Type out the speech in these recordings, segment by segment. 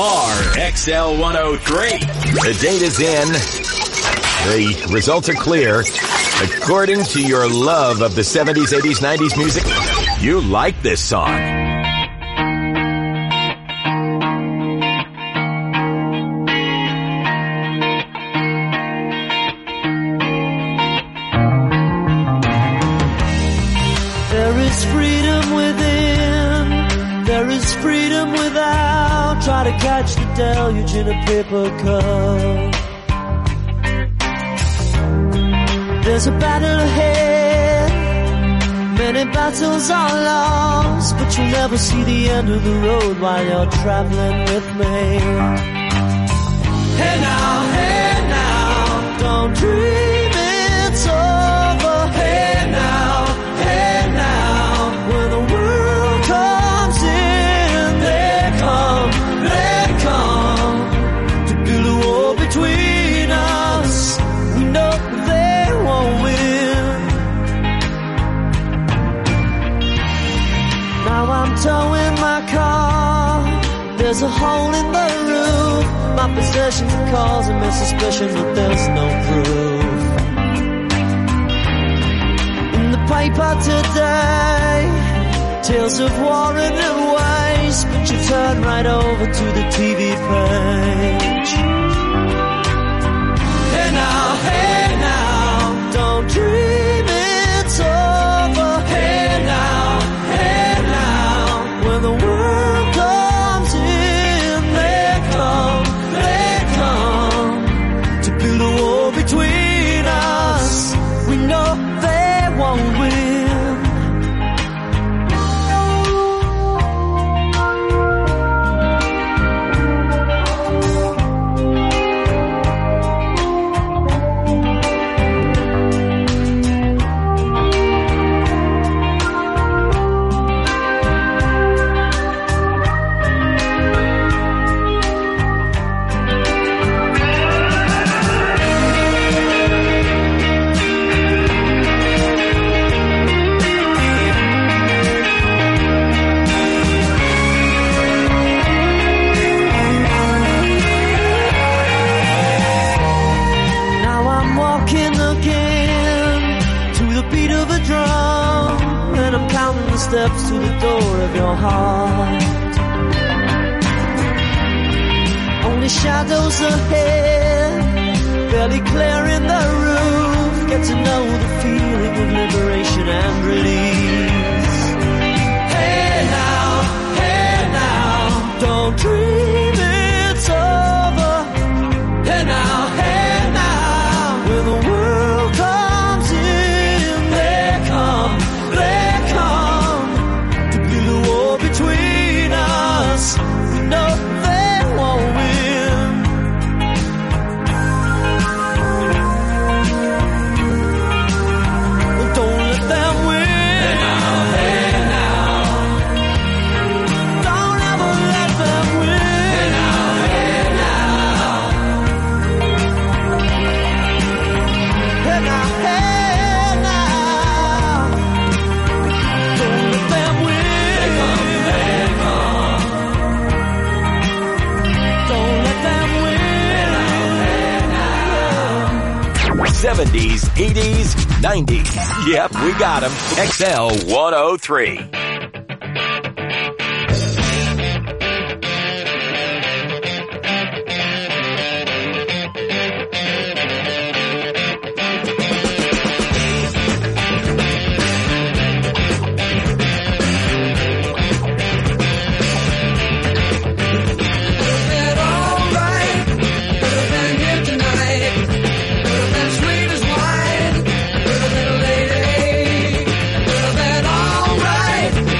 RXL 103. The date is in. The results are clear. According to your love of the 70s, 80s, 90s music, you like this song. There is freedom within, there is freedom without. Try to catch the deluge in a paper cup. There's a battle ahead, many battles are lost, but you'll never see the end of the road while you're traveling with me. Hey now, don't dream it's over. Hey now, when the world comes in, they come to build a wall between us. We know they won't win. Now I'm towing my car, there's a hole in the roof. My possessions are causing me suspicion, but there's no proof. In the paper today, tales of war and waste, but you turn right over to the TV page. Hey now, don't dream it's over. Hey now, when the world comes in, they come to build a wall between us. We know they won't win. Steps to the door of your heart. Only shadows ahead, barely clearing the roof. Get to know the feeling of liberation and release. Hey now, don't dream it's over. Hey now, when the world comes in, they come. Between us, no, they won't win. Don't let them win. Hey now. Don't ever let them win. Hey now. Hey now. Don't let them win. 70s, 80s, 90s. Yep, we got them. XL 103. Sweet as wine, little lady, little bit alright.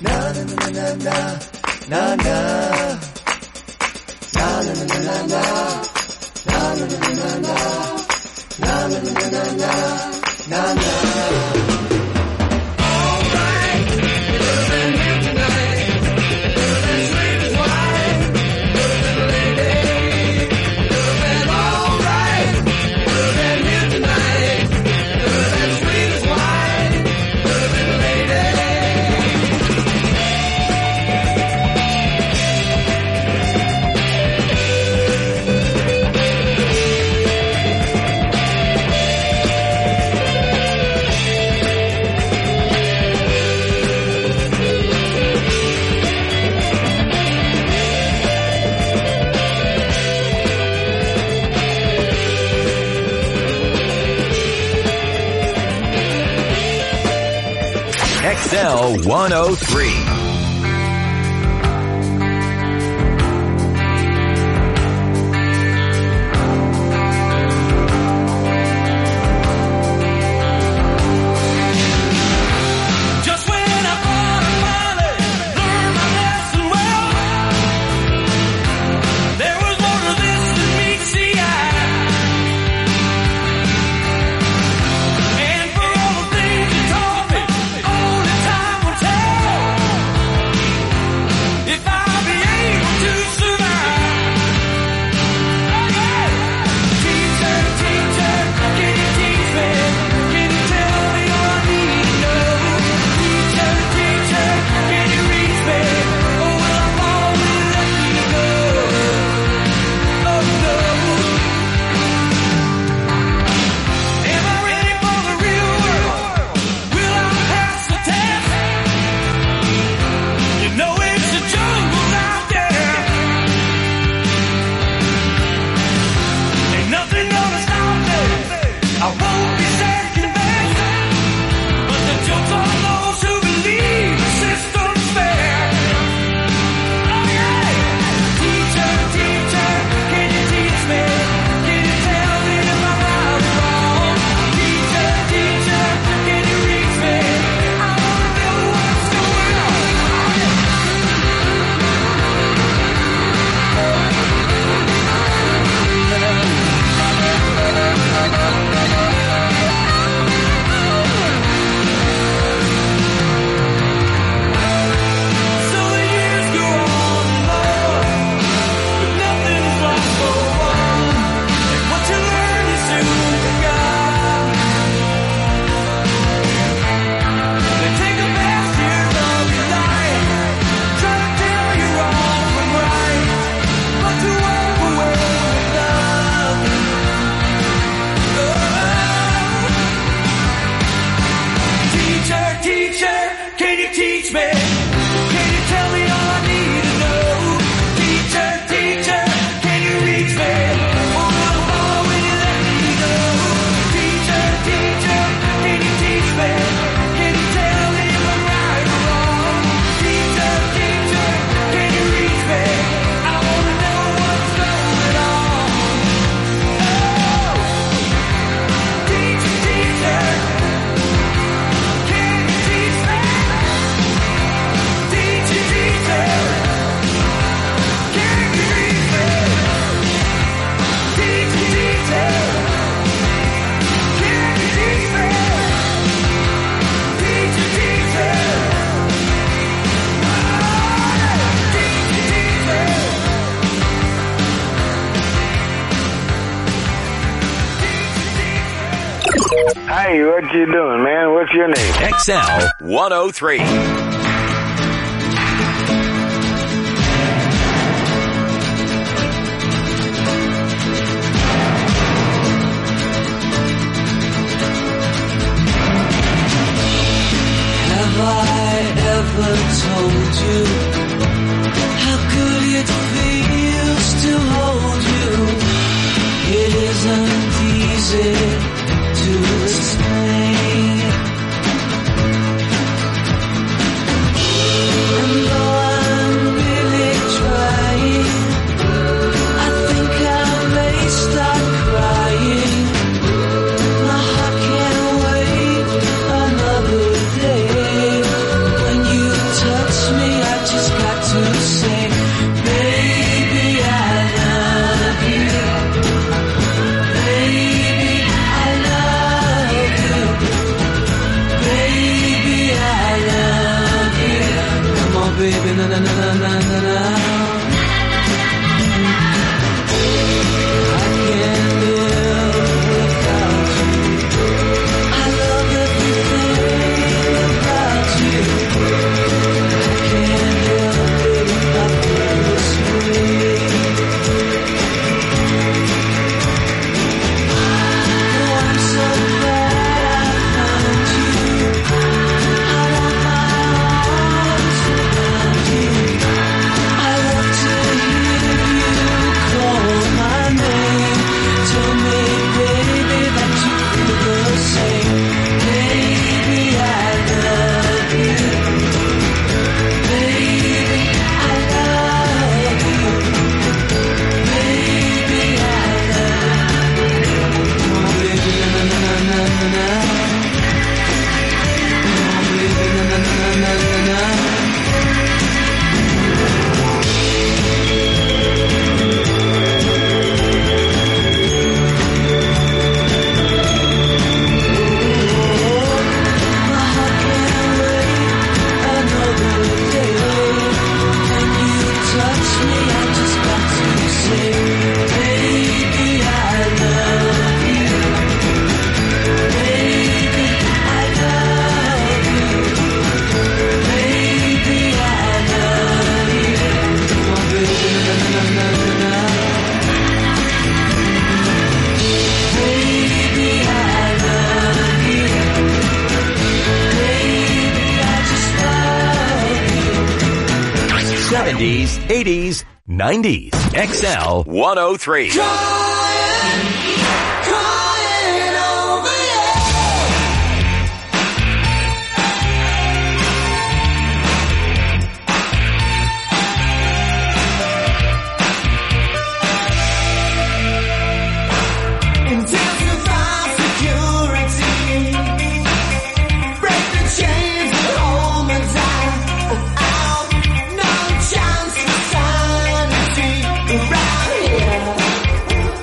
XL 103. Hey, what you doing, man? What's your name? XL 103. Have I ever told you how good it feels to hold you? It isn't easy to explain. And though I'm really trying, I think I may start crying. My heart can't wait another day when you touch baby, na na na na na na na. I can't live without you. I love everything about you. I can't help it if I feel this way. Oh, I'm so glad I found you. I want my arms around you. I love to hear you call my name. Tell me, baby, that you feel the same. Baby, I love you. Baby, I love you. Baby, I love you. Oh, baby, na na na na na na. Oh, baby, na na na na na na. My heart can't wait another day. When you touch me, I just got to say, baby, I love you. Baby, I love you. Baby, I love you. Oh, baby, na na na na na. Baby, I love you. Baby, I just love you. 70s, 80s, 90s. XL 103. Crying over you. Intensify security. Break the chains and hold me down. Oh, no chance for sanity around here.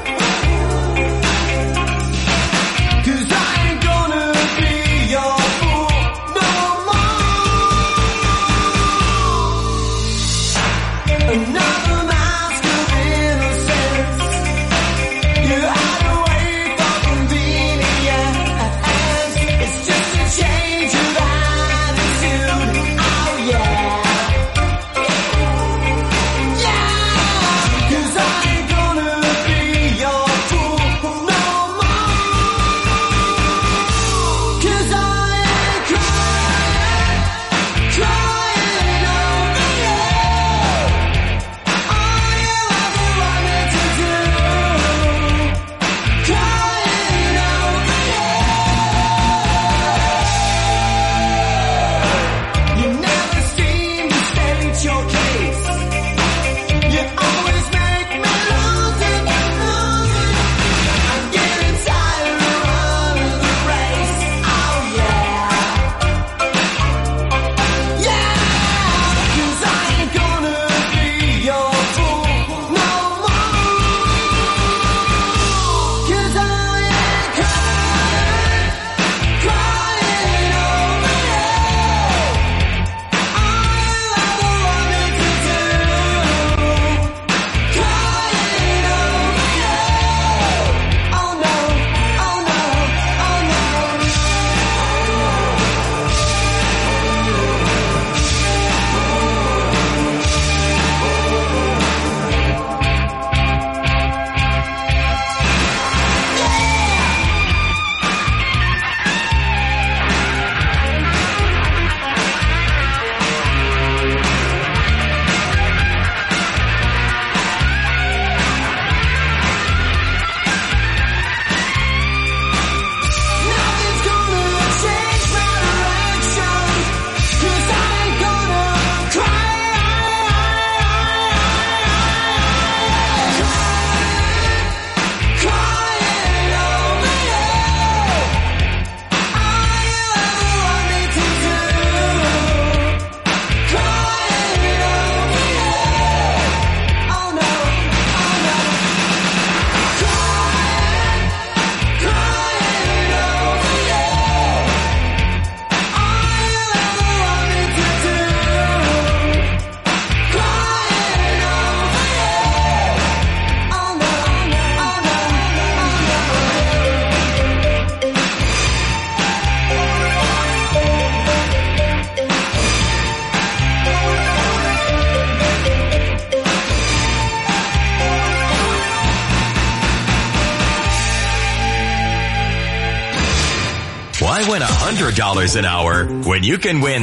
win $100 an hour when you can win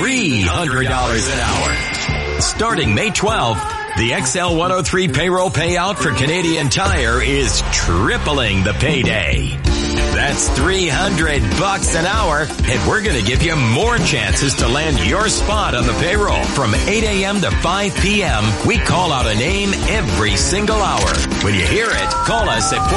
$300 an hour? Starting May 12th, the XL103 payroll payout for Canadian Tire is tripling the payday. That's $300 an hour, and we're going to give you more chances to land your spot on the payroll. From 8 a.m. to 5 p.m., we call out a name every single hour. When you hear it, call us at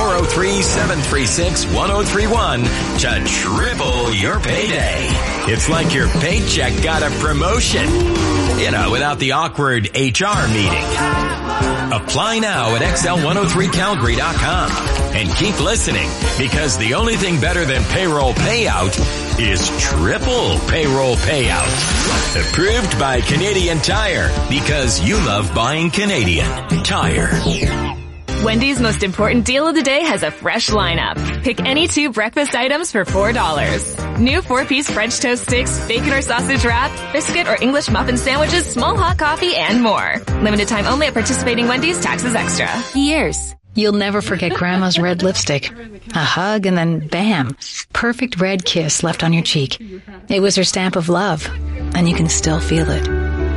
403-736-1031 to triple your payday. It's like your paycheck got a promotion. You know, without the awkward HR meeting. Apply now at XL103Calgary.com and keep listening, because the only thing better than payroll payout is triple payroll payout. Approved by Canadian Tire, because you love buying Canadian Tire. Wendy's most important deal of the day has a fresh lineup. Pick any 2 breakfast items for $4. New 4-piece French toast sticks, bacon or sausage wrap, biscuit or English muffin sandwiches, small hot coffee, and more. Limited time only at participating Wendy's, taxes extra. Years. You'll never forget Grandma's red lipstick. A hug and then bam, perfect red kiss left on your cheek. It was her stamp of love, and you can still feel it.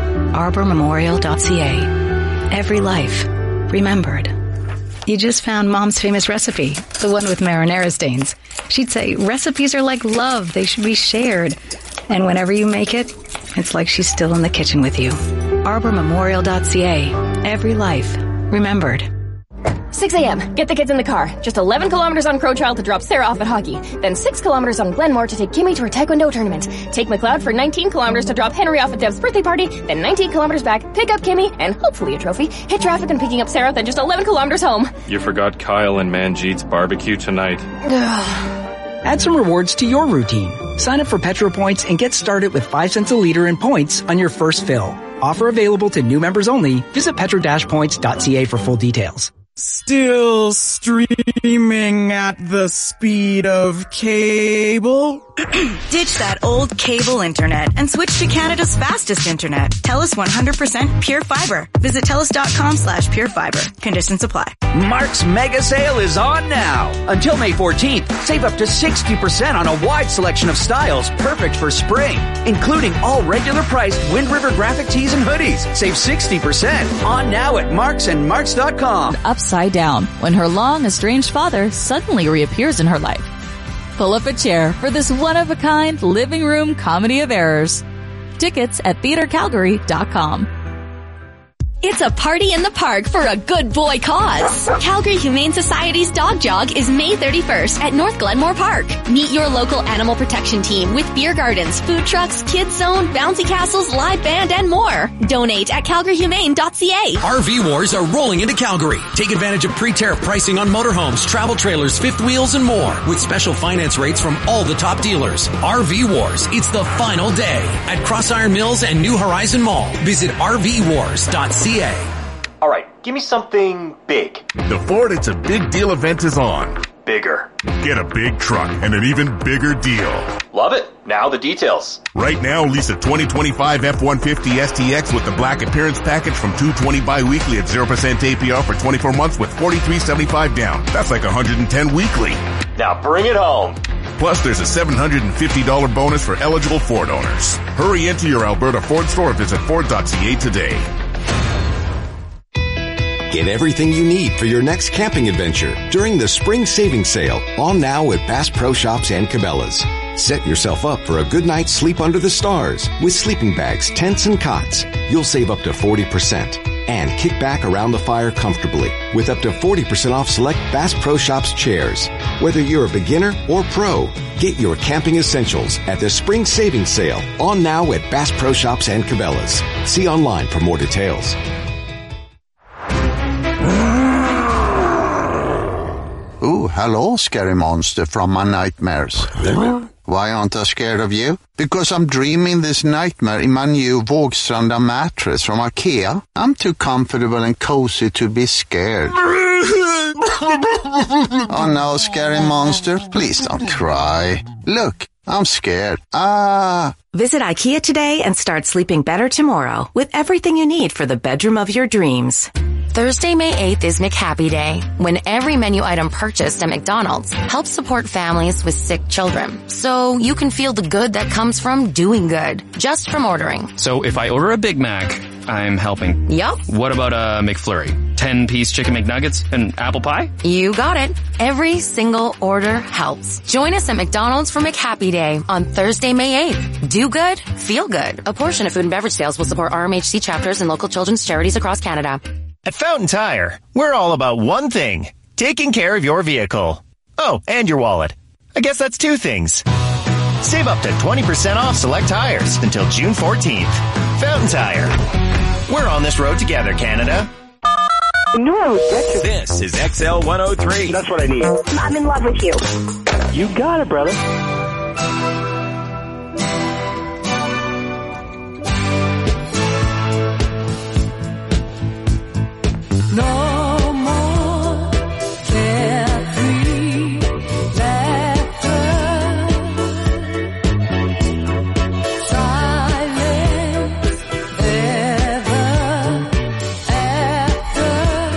ArborMemorial.ca. Every life remembered. You just found Mom's famous recipe, the one with marinara stains. She'd say, recipes are like love, they should be shared. And whenever you make it, it's like she's still in the kitchen with you. ArborMemorial.ca. Every life remembered. 6 a.m. Get the kids in the car. Just 11 kilometers on Crow Trail to drop Sarah off at hockey. Then 6 kilometers on Glenmore to take Kimmy to her Taekwondo tournament. Take McLeod for 19 kilometers to drop Henry off at Deb's birthday party. Then 19 kilometers back, pick up Kimmy, and hopefully a trophy. Hit traffic and picking up Sarah, then just 11 kilometers home. You forgot Kyle and Manjeet's barbecue tonight. Add some rewards to your routine. Sign up for Petro Points and get started with 5 cents a liter in points on your first fill. Offer available to new members only. Visit petro-points.ca for full details. Still streaming at the speed of cable? Ditch that old cable internet and switch to Canada's fastest internet. TELUS 100% Pure Fiber. Visit TELUS.com/purefiber. Conditions apply. Mark's Mega Sale is on now. Until May 14th, save up to 60% on a wide selection of styles perfect for spring, including all regular priced Wind River graphic tees and hoodies. Save 60% on now at Marks and Marks.com. Upside down when her long estranged father suddenly reappears in her life. Pull up a chair for this one-of-a-kind living room comedy of errors. Tickets at theatercalgary.com. It's a party in the park for a good boy cause. Calgary Humane Society's Dog Jog is May 31st at North Glenmore Park. Meet your local animal protection team with beer gardens, food trucks, kids zone, bouncy castles, live band, and more. Donate at calgaryhumane.ca. RV Wars are rolling into Calgary. Take advantage of pre-tariff pricing on motorhomes, travel trailers, fifth wheels, and more with special finance rates from all the top dealers. RV Wars, it's the final day at Cross Iron Mills and New Horizon Mall. Visit rvwars.ca. All right, give me something big. The Ford It's a Big Deal event is on. Bigger. Get a big truck and an even bigger deal. Love it. Now the details. Right now, lease a 2025 F-150 STX with the Black Appearance Package from $220 bi-weekly at 0% APR for 24 months with $43.75 down. That's like $110 weekly. Now bring it home. Plus, there's a $750 bonus for eligible Ford owners. Hurry into your Alberta Ford store or visit Ford.ca today. Get everything you need for your next camping adventure during the Spring Savings Sale, on now at Bass Pro Shops and Cabela's. Set yourself up for a good night's sleep under the stars with sleeping bags, tents, and cots. You'll save up to 40% and kick back around the fire comfortably with up to 40% off select Bass Pro Shops chairs. Whether you're a beginner or pro, get your camping essentials at the Spring Savings Sale, on now at Bass Pro Shops and Cabela's. See online for more details. Oh, hello, scary monster from my nightmares. Why aren't I scared of you? Because I'm dreaming this nightmare in my new Vågstranda mattress from IKEA. I'm too comfortable and cozy to be scared. Oh no, scary monster, please don't cry. Look, I'm scared. Visit IKEA today and start sleeping better tomorrow with everything you need for the bedroom of your dreams. Thursday, May 8th is McHappy Day, when every menu item purchased at McDonald's helps support families with sick children. So you can feel the good that comes from doing good, just from ordering. So if I order a Big Mac, I'm helping. Yup. What about a McFlurry? 10-piece chicken McNuggets and apple pie? You got it. Every single order helps. Join us at McDonald's for McHappy Day on Thursday, May 8th. Do good, feel good. A portion of food and beverage sales will support RMHC chapters and local children's charities across Canada. At Fountain Tire, we're all about one thing, taking care of your vehicle. Oh, and your wallet. I guess that's two things. Save up to 20% off select tires until June 14th. Fountain Tire. We're on this road together, Canada. No, This is XL 103. That's what I need. I'm in love with you. You got it, brother. No more carefree laughter, silence ever after.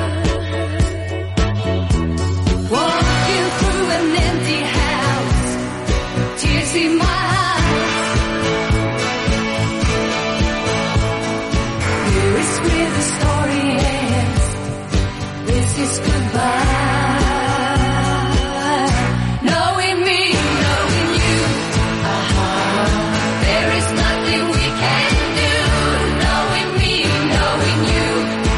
Walking through an empty house, tears in my eyes. Here is where the story ends. This is goodbye. Knowing me, knowing you. There is nothing we can do. Knowing me, knowing you.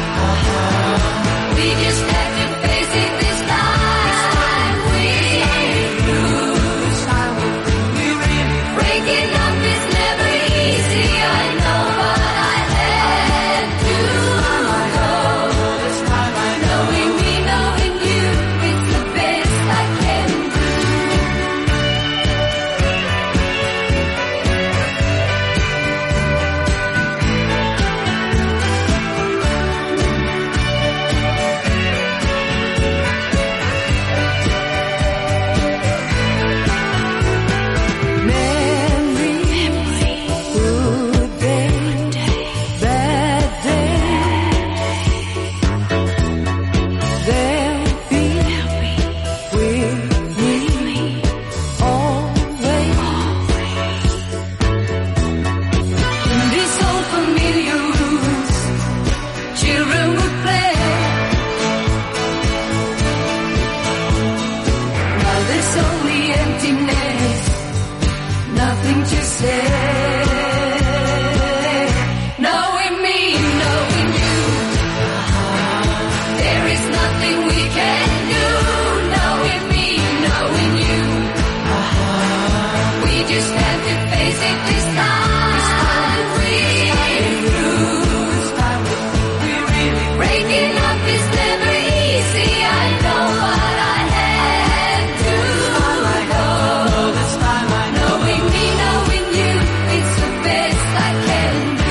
We just have to face it this time. We lose. Breaking up is never easy. I know, but I had to go. Knowing me, knowing you, it's the best I can do. Memory, good day, bad day. They'll be with me always. In these old familiar rooms, children would play. Now there's only emptiness, nothing to say. Knowing me, knowing you. There is nothing we can do. Knowing me, knowing you. We just have to face it this time. We lose. Breaking up is never easy. I know, but I had to go. Knowing me, knowing you, it's the best I can do.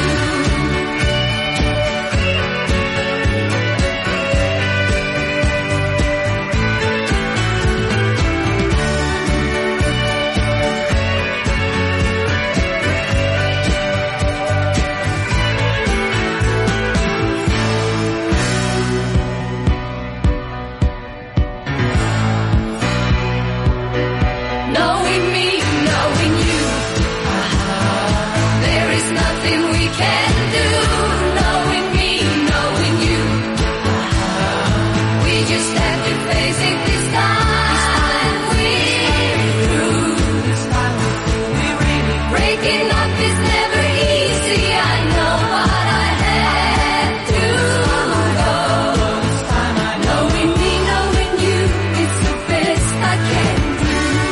Knowing me, knowing you. There is nothing we can do. Knowing me, knowing you. We just have to face it this time. We lose. Breaking up is never easy. I know, but I had to go. Knowing me, knowing you, it's the best I can do.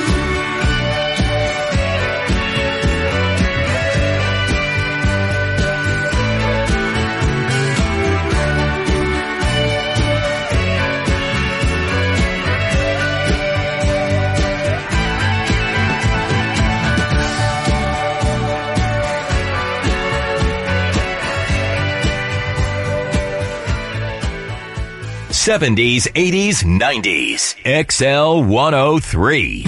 '70s, '80s, '90s. XL 103.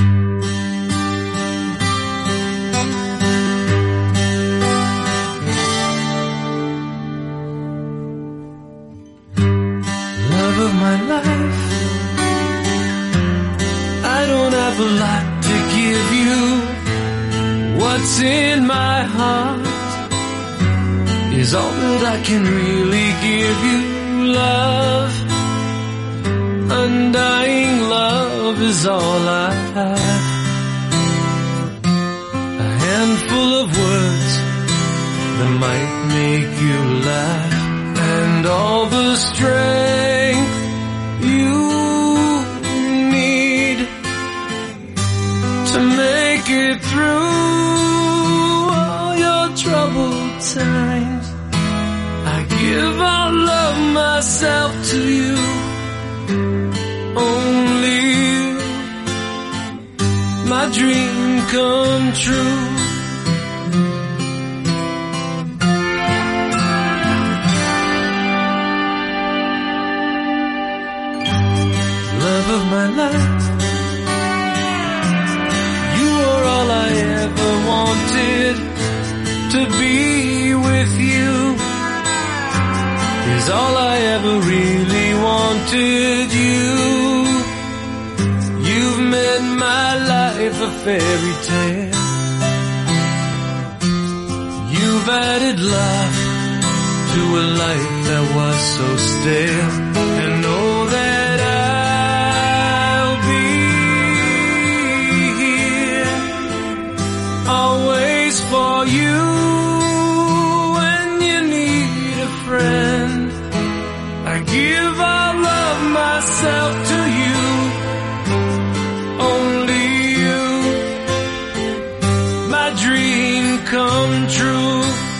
what's in my heart is all that I can really give you. Love, undying love is all I have. A handful of words that might make you laugh, and all the strength you need to make it through all your troubled times. I give all of myself to you, only you, my dream come true. Love of my life, you are all I ever wanted. To be with you is all I ever really wanted. You've made my life a fairy tale. You've added love to a life that was so stale. And know that I'll be here always for you when you need a friend. I give all of myself to you, only you, my dream come true.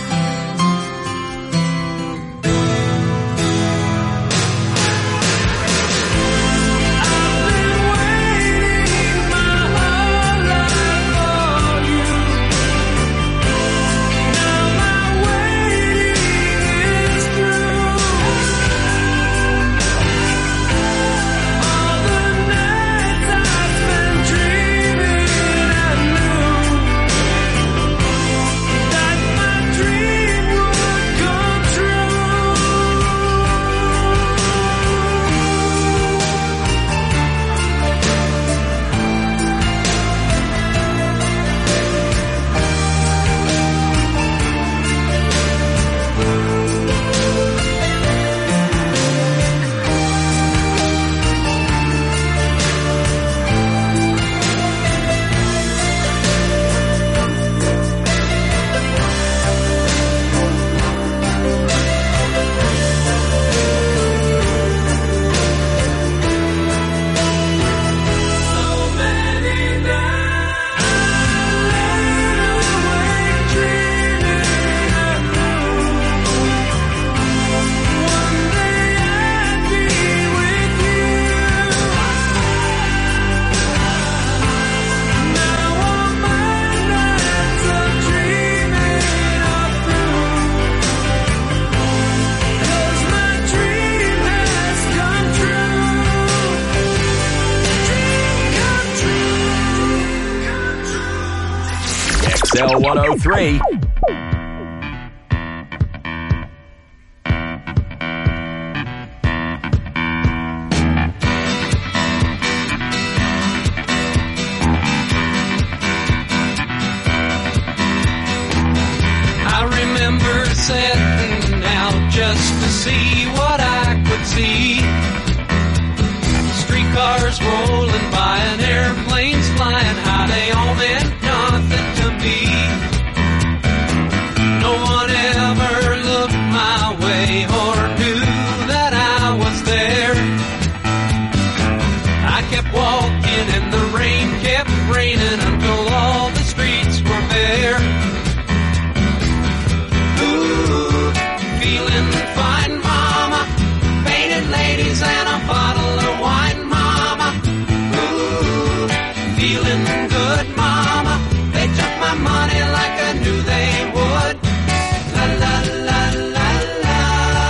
XL103. I remember setting out just to see what I could see. Streetcars rolling by and airplanes flying high, they all meant nothing to me. No one ever looked my way or knew that I was there. I kept walking and the rain kept raining until all the streets were bare. Ooh, feeling fine, mama, painted ladies and a bottle of wine, mama. Ooh, feeling good, mama, they took my money like I knew they would. La la la la la.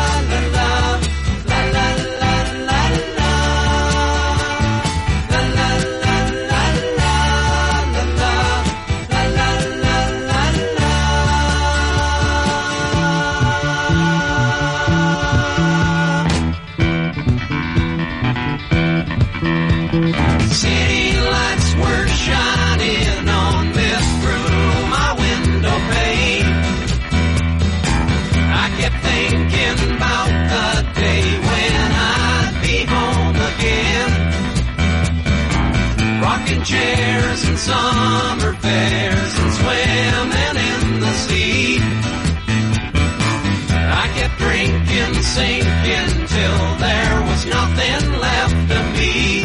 summer fairs and swimming in the sea. I kept drinking, sinking till there was nothing left of me.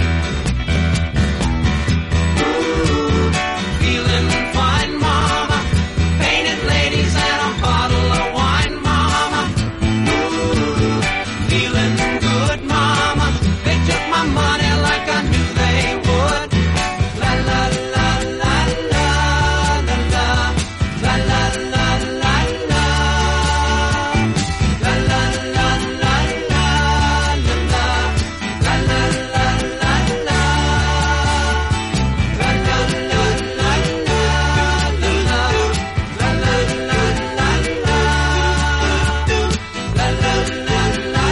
Ooh, feeling fine, mama. Painted ladies and a bottle of wine, mama. Ooh, feeling good, mama. They took my money like I knew they would. La la la la la la la la la la la la. La la la la la la la. La la la la la. La la la la la la. La la la la la. La la la la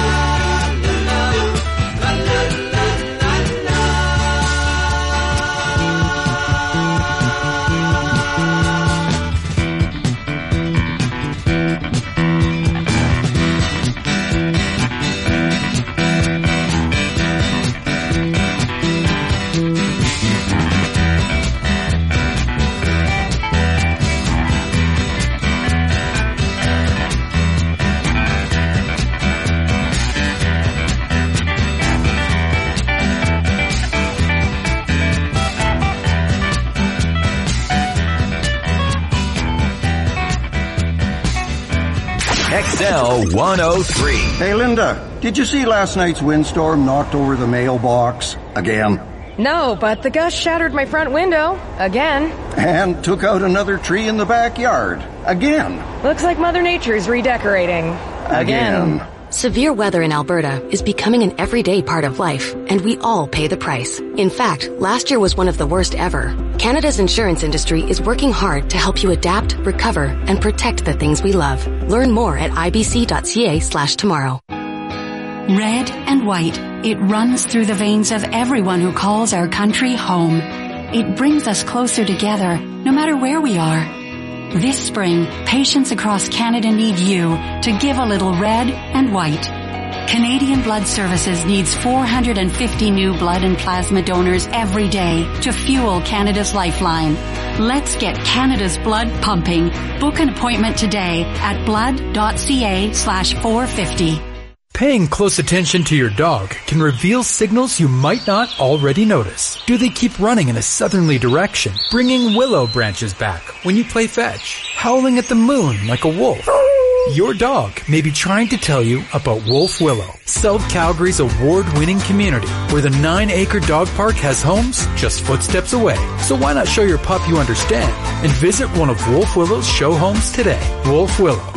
XL 103. Hey, Linda, did you see last night's windstorm knocked over the mailbox again? No, but the gust shattered my front window. Again. And took out another tree in the backyard. Again. Looks like Mother Nature's redecorating. Again. Severe weather in Alberta is becoming an everyday part of life, and we all pay the price. In fact, last year was one of the worst ever. Canada's insurance industry is working hard to help you adapt, recover, and protect the things we love. Learn more at ibc.ca/tomorrow. Red and white, it runs through the veins of everyone who calls our country home. It brings us closer together, no matter where we are. This spring, patients across Canada need you to give a little red and white. Canadian Blood Services needs 450 new blood and plasma donors every day to fuel Canada's lifeline. Let's get Canada's blood pumping. Book an appointment today at blood.ca/450. Paying close attention to your dog can reveal signals you might not already notice. Do they keep running in a southerly direction, bringing willow branches back when you play fetch, howling at the moon like a wolf? Your dog may be trying to tell you about Wolf Willow, South Calgary's award-winning community, where the 9-acre dog park has homes just footsteps away. So why not show your pup you understand and visit one of Wolf Willow's show homes today. Wolf Willow.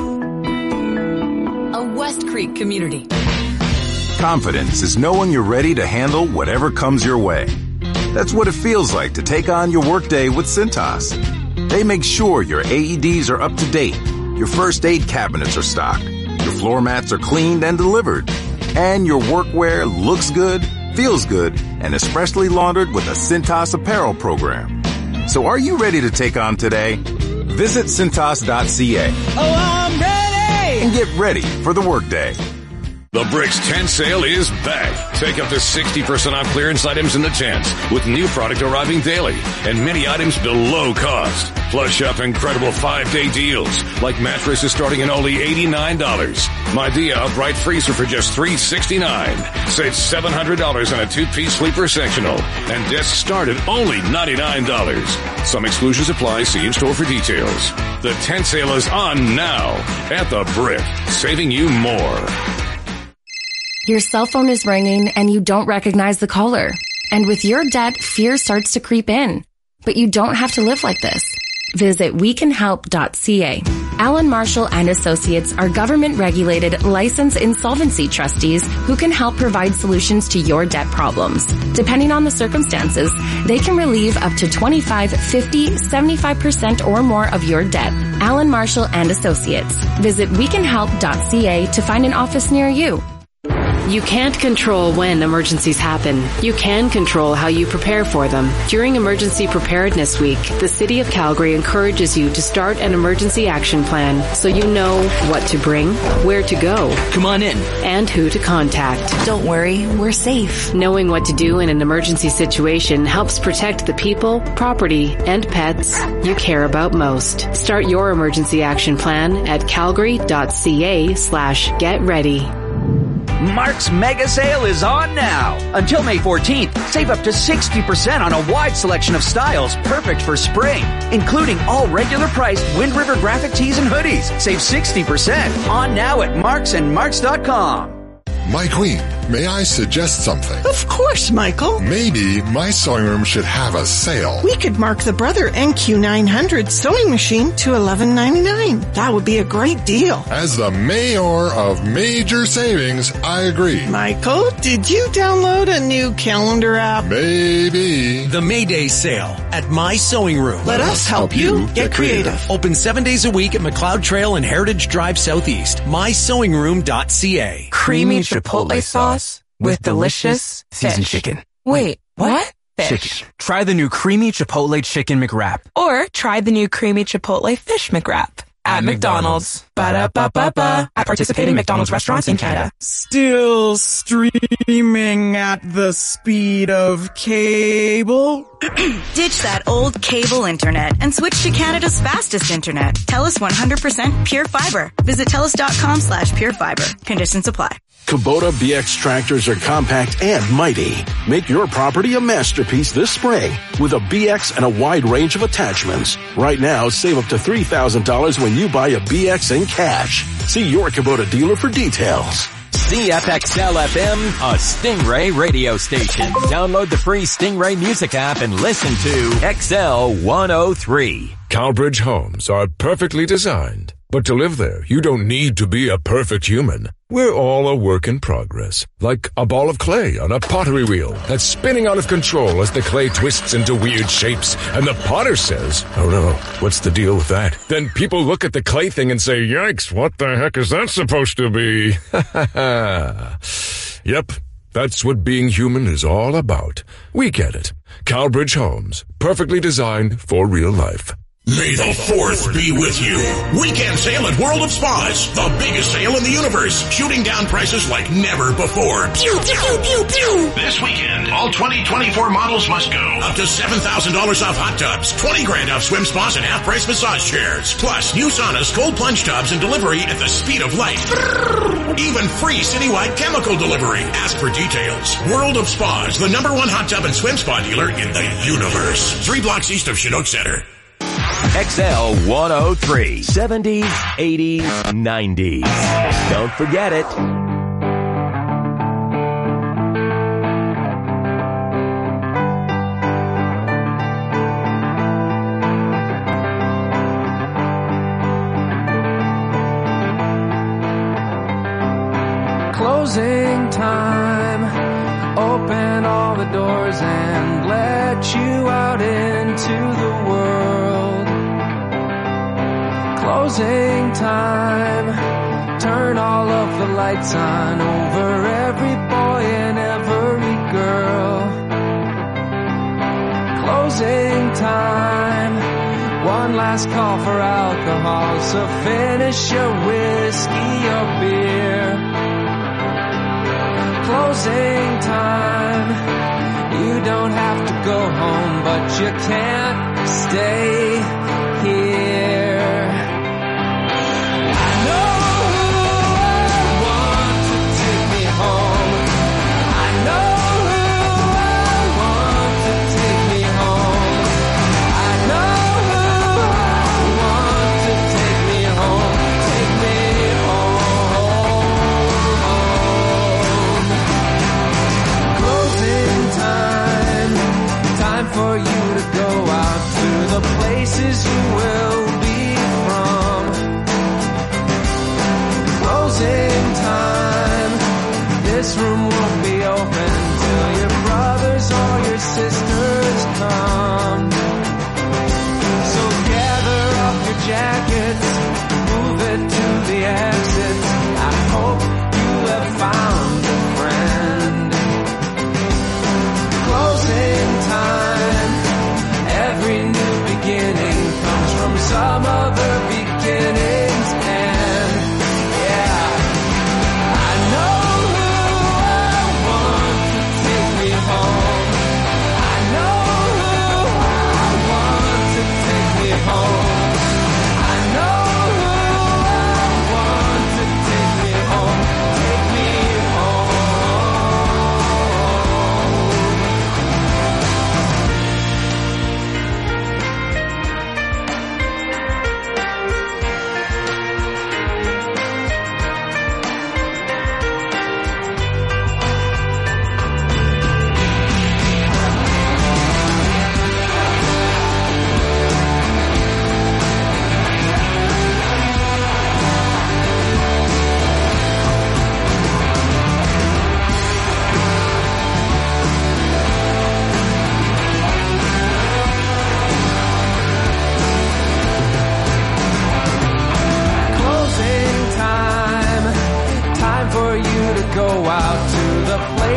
A West Creek community. Confidence is knowing you're ready to handle whatever comes your way. That's what it feels like to take on your workday with Cintas. They make sure your AEDs are up to date, your first aid cabinets are stocked, your floor mats are cleaned and delivered, and your workwear looks good, feels good, and is freshly laundered with a Cintas apparel program. So are you ready to take on today? Visit Cintas.ca. Oh, I'm ready! And get ready for the workday. The Bricks tent sale is back. Take up to 60% off clearance items in the tents with new product arriving daily and many items below cost. Plus shop incredible 5-day deals like mattresses starting at only $89. Midea upright freezer for just $369. Save $700 on a 2-piece sleeper sectional and desks start at only $99. Some exclusions apply. See in store for details. The tent sale is on now at the Brick, saving you more. Your cell phone is ringing and you don't recognize the caller. And with your debt, fear starts to creep in. But you don't have to live like this. Visit wecanhelp.ca. Allen Marshall and Associates are government-regulated, licensed insolvency trustees who can help provide solutions to your debt problems. Depending on the circumstances, they can relieve up to 25, 50, 75% or more of your debt. Allen Marshall and Associates. Visit wecanhelp.ca to find an office near you. You can't control when emergencies happen. You can control how you prepare for them. During Emergency Preparedness Week, the City of Calgary encourages you to start an emergency action plan so you know what to bring, where to go, come on in, and who to contact. Don't worry, we're safe. Knowing what to do in an emergency situation helps protect the people, property, and pets you care about most. Start your emergency action plan at calgary.ca/getready. Mark's Mega Sale is on now. Until May 14th, save up to 60% on a wide selection of styles perfect for spring, including all regular priced Wind River graphic tees and hoodies. Save 60% on now at Marks and Marks.com. My queen, may I suggest something? Of course, Michael. Maybe my sewing room should have a sale. We could mark the Brother NQ900 sewing machine to $11.99. That would be a great deal. As the mayor of major savings, I agree. Michael, did you download a new calendar app? Maybe. The May Day sale at My Sewing Room. Let us help you get creative. Open 7 days a week at McLeod Trail and Heritage Drive Southeast. MySewingRoom.ca. Creamy Chipotle sauce with delicious seasoned chicken. Wait, what? Fish. Chicken. Try the new Creamy Chipotle Chicken McWrap. Or try the new Creamy Chipotle Fish McWrap at McDonald's. Ba-da-ba-ba-ba. At participating McDonald's restaurants in Canada. Still streaming at the speed of cable? Ditch that old cable internet and switch to Canada's fastest internet. TELUS 100% Pure Fiber. Visit TELUS.com/purefiber. Conditions apply. Kubota BX tractors are compact and mighty. Make your property a masterpiece this spring with a BX and a wide range of attachments. Right now, save up to $3,000 when you buy a BX in cash. See your Kubota dealer for details. CFXL FM, a Stingray radio station. Download the free Stingray music app and listen to XL 103. Calbridge homes are perfectly designed. But to live there, you don't need to be a perfect human. We're all a work in progress, like a ball of clay on a pottery wheel that's spinning out of control as the clay twists into weird shapes, and the potter says, "Oh no, what's the deal with that?" Then people look at the clay thing and say, "Yikes, what the heck is that supposed to be?" Yep, that's what being human is all about. We get it. Calbridge Homes, perfectly designed for real life. May the 4th be with you. Weekend sale at World of Spas. The biggest sale in the universe. Shooting down prices like never before. Pew, pew, pew, pew, pew. This weekend, all 2024 models must go. Up to $7,000 off hot tubs. $20,000 off swim spas and half-price massage chairs. Plus, new saunas, cold plunge tubs, and delivery at the speed of light. Even free citywide chemical delivery. Ask for details. World of Spas, the #1 hot tub and swim spa dealer in the universe. 3 blocks east of Chinook Center. XL 103. 70s, 80s, 90s. Don't forget it. Closing time. Open all the doors and let you out into the world. Closing time. Turn all of the lights on over every boy and every girl. Closing time. One last call for alcohol, so finish your whiskey or beer. Closing time. You don't have to go home, but you can't stay here. I know who I want to take me home. I know who I want to take me home. I know who I want to take me home. Take me home. Closing time. Time for you to go out to the places you will be from. Closing time. This room won't be open till your brothers or your sisters come. So gather up your jackets, move it to the exit. I hope you have found a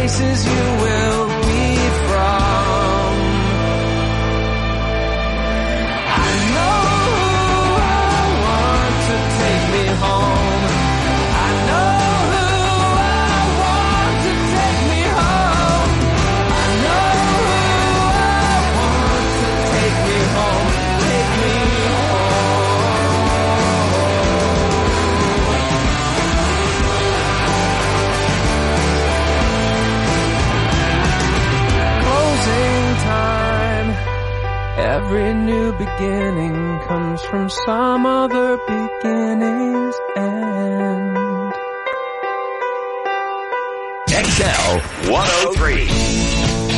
places you will be from. I know who I want to take me home. I know who I want to take me home. I know who I want to take me home. Take me time. Every new beginning comes from some other beginning's end. XL 103.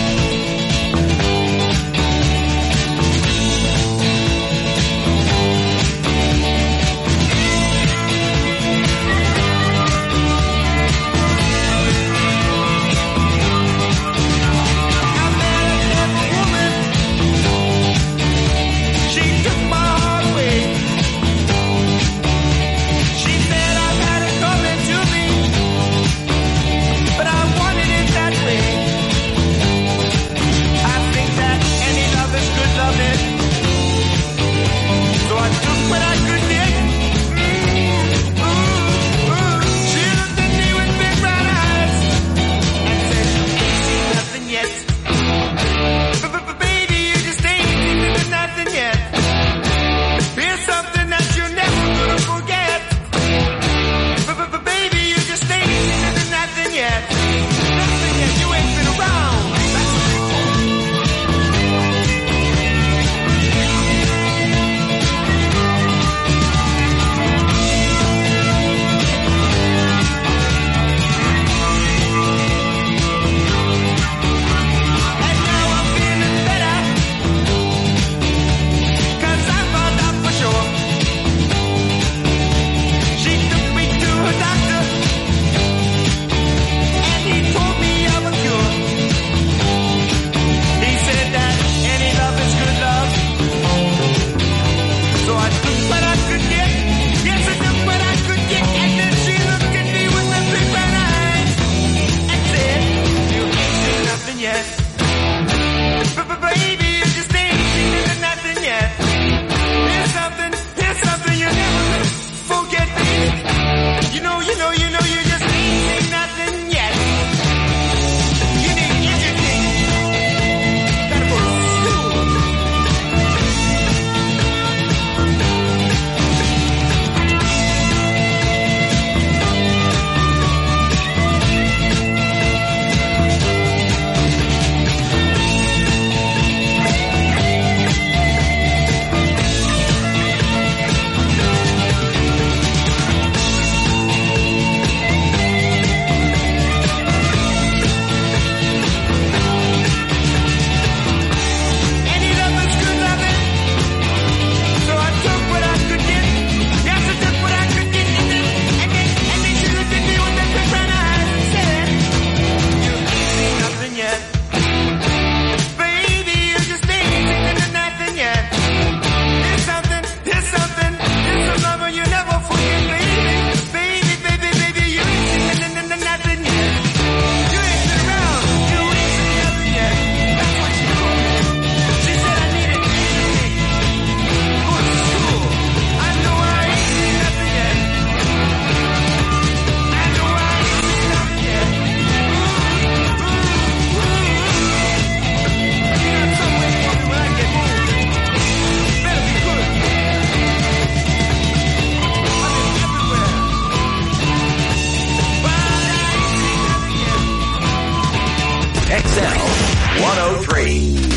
XL 103.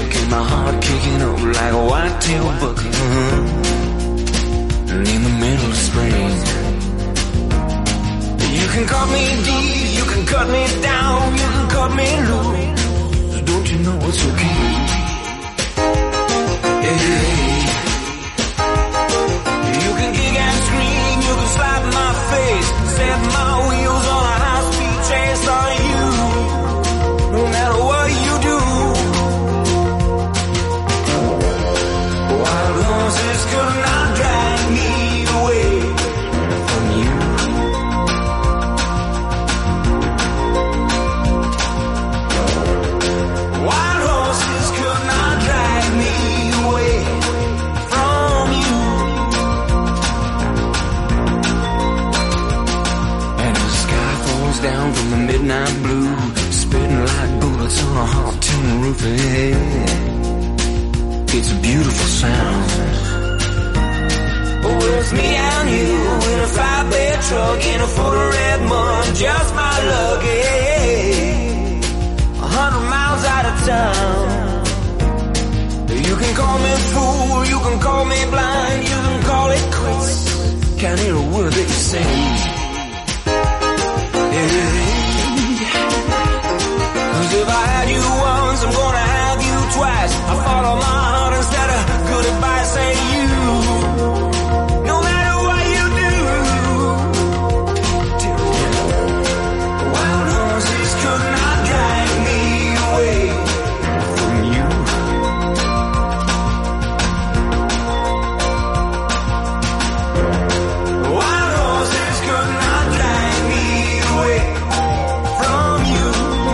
In the middle spring. You can cut me deep, you can cut me down, you can cut me loose. Don't you know it's okay? Yeah. You can kick and scream, you can slap my face, set my wheels on a high-speed chase on you. No matter what you do, wild horses could not drag me away from you. Wild horses could not drag me away from you. And the sky falls down from the midnight blue, spitting like bullets on a hot tin roof. It's a beautiful sound. Oh, it's me and you in a 5-bed truck in a full of red mud, just my luck. 100 miles out of town. You can call me fool, you can call me blind, you can call it quits. Can't hear a word that you say. Cause if I had you once, I'm gonna have you twice. I follow my heart instead of good advice. Say you, no matter what you do, wild horses could not drag me away from you. Wild horses could not drag me away from you.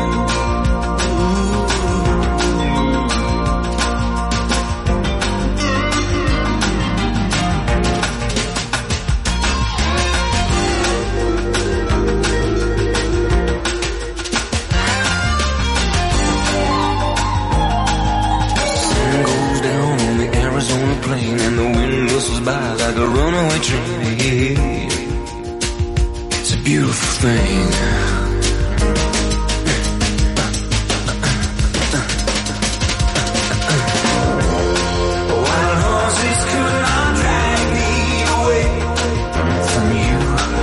Sun goes down on the Arizona plain and the wind whistles by like a runaway train. It's a beautiful thing. Wild horses could not drag me away from you.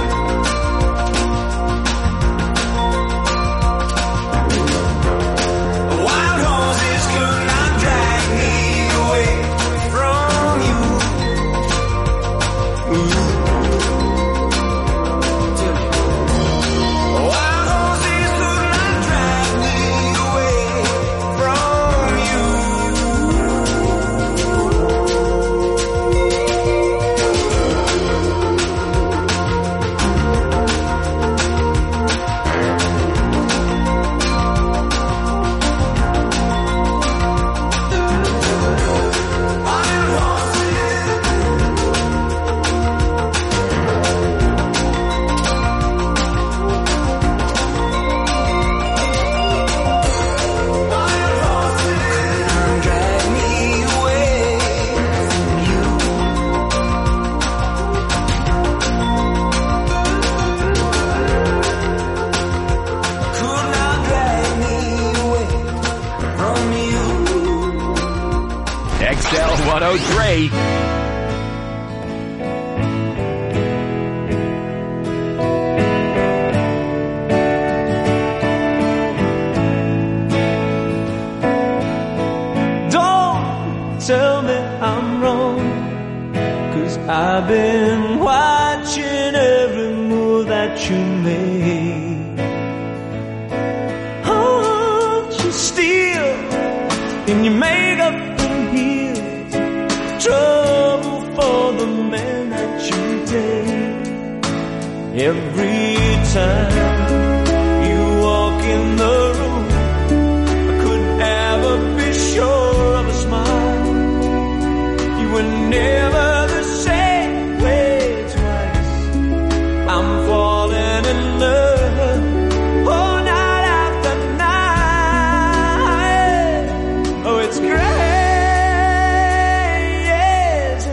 Wild horses could not drag me away from you. Wild horses could not drag me away from you. Drag me away from you. Could not drag me away from you. XL 103. Don't tell me I'm wrong, 'cause I've been watching every move that you made. Aren't you still in your makeup and heels? Trouble for the man that you date. Every time you walk in the room, I couldn't ever be sure of a smile. You were never the same way twice. I'm falling in love, oh, night after night. Oh, it's crazy.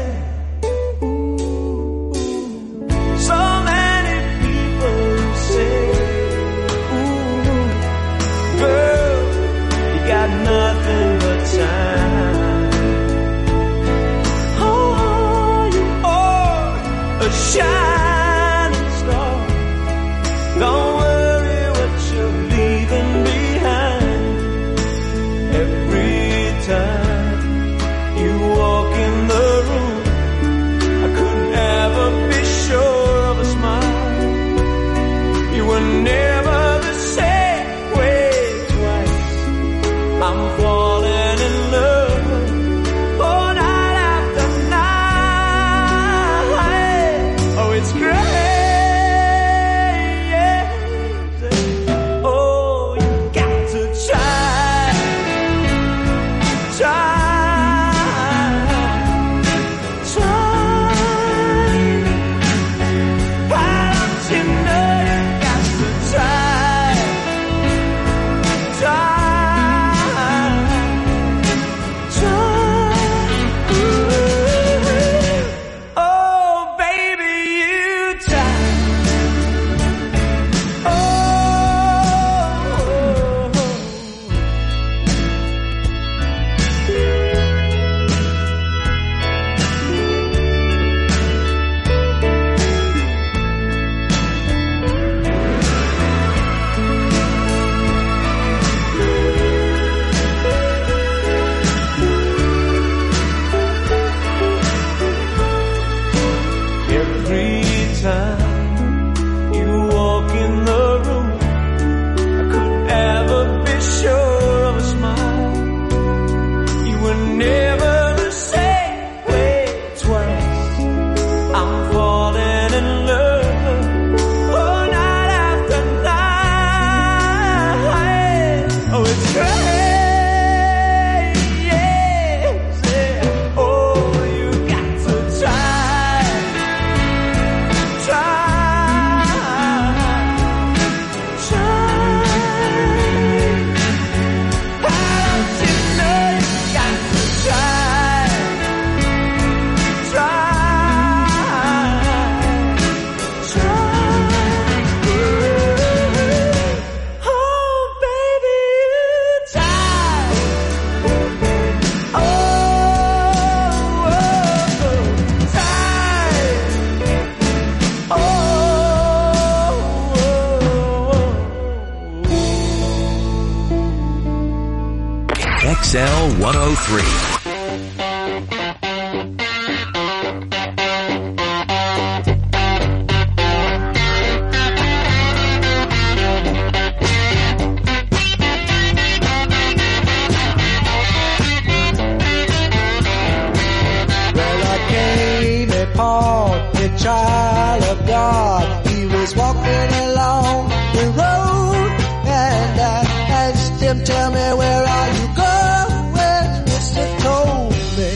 So many people say, ooh, girl, you got nothing but time. Oh, 103. Paul, the child of God, he was walking along the road, and I asked him, tell me, where are you going? Mister told me,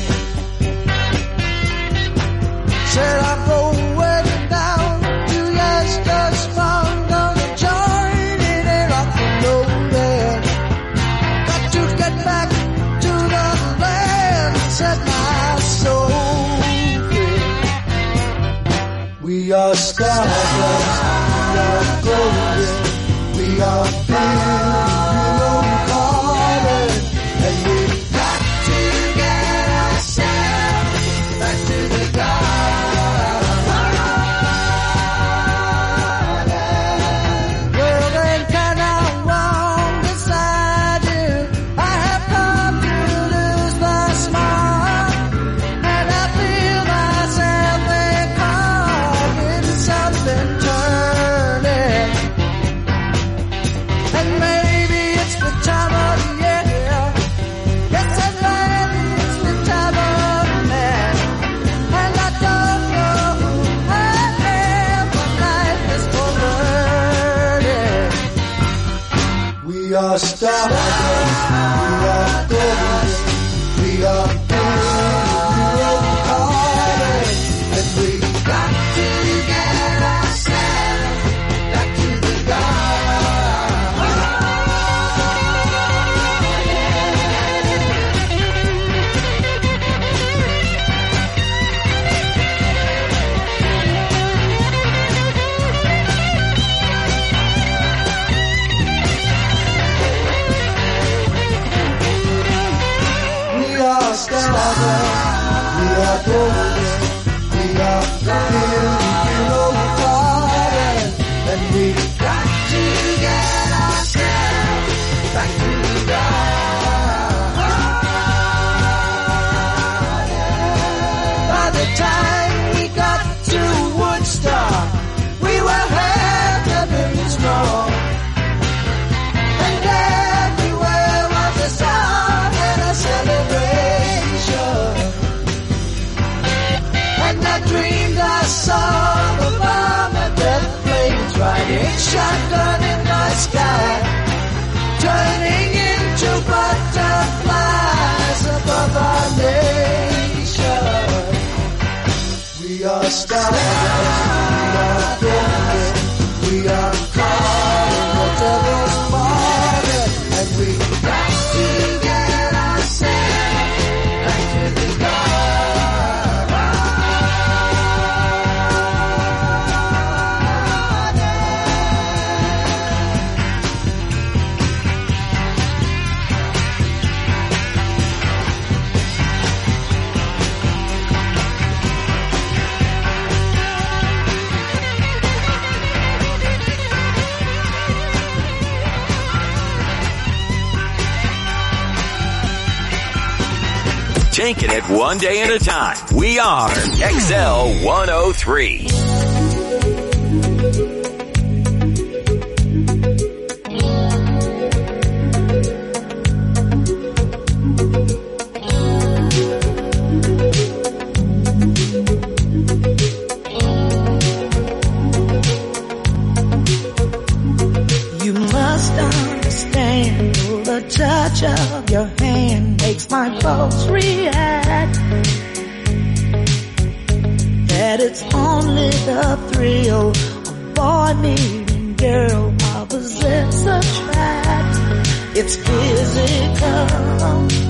said I'm going down to Yesca's Farm, gonna join in a rock and roll band. Got to get back to the land, said my soul. We are stardust, we are golden, we are blue-colored, and we've got to get ourselves back to the garden. Well, then can I walk beside you? I have come to lose my smile, and I feel myself something turning, and maybe it's the time of year. Yes, and maybe it's the time of man, and I don't know who I am, but life is for learning. We are stardust, we are golden, we are blue-colored, and we got to get back to the We are stardust, we are golden, we are blue-colored, and we got to get ourselves back to the garden. By the time we got to Woodstock, we were heavily strong, and everywhere was a song and a celebration. And I dreamed I saw the bomb and death flames riding shotgun in the sky, turning into butterflies above our nation. We are stardust, we are golden, we are calling the devil's morning, and we got to get ourselves back to the Taking it one day at a time. We are XL 103. You must understand, the touch of your hand makes my pulse react. That it's only the thrill of boy meeting girl opposites attract. It's physical,